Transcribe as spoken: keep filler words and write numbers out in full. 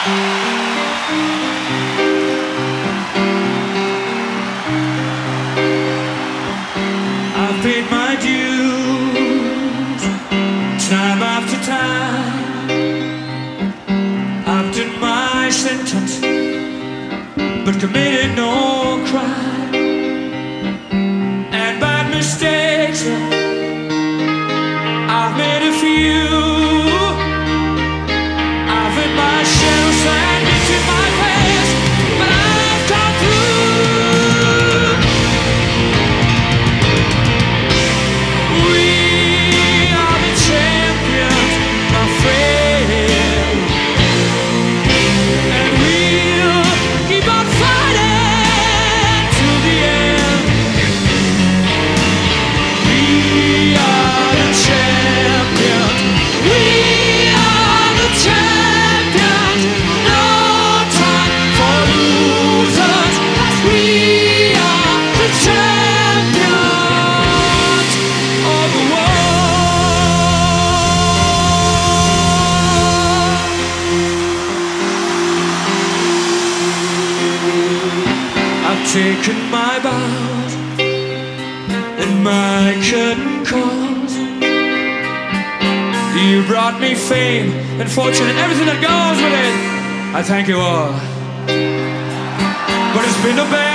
I've paid my dues time after time. I've done my sentence but committed no crime. And bad mistakes I've made a few. I've hit my share of sadness in my face, but I've come through. We are the champions, my friend, and we'll keep on fighting to the end. We are the champions. We are the champions. No time for losers. We are the champions of the world. I've taken my bows and my curtain calls. You brought me fame and fortune and everything that goes with it. I thank you all. But it's been a bad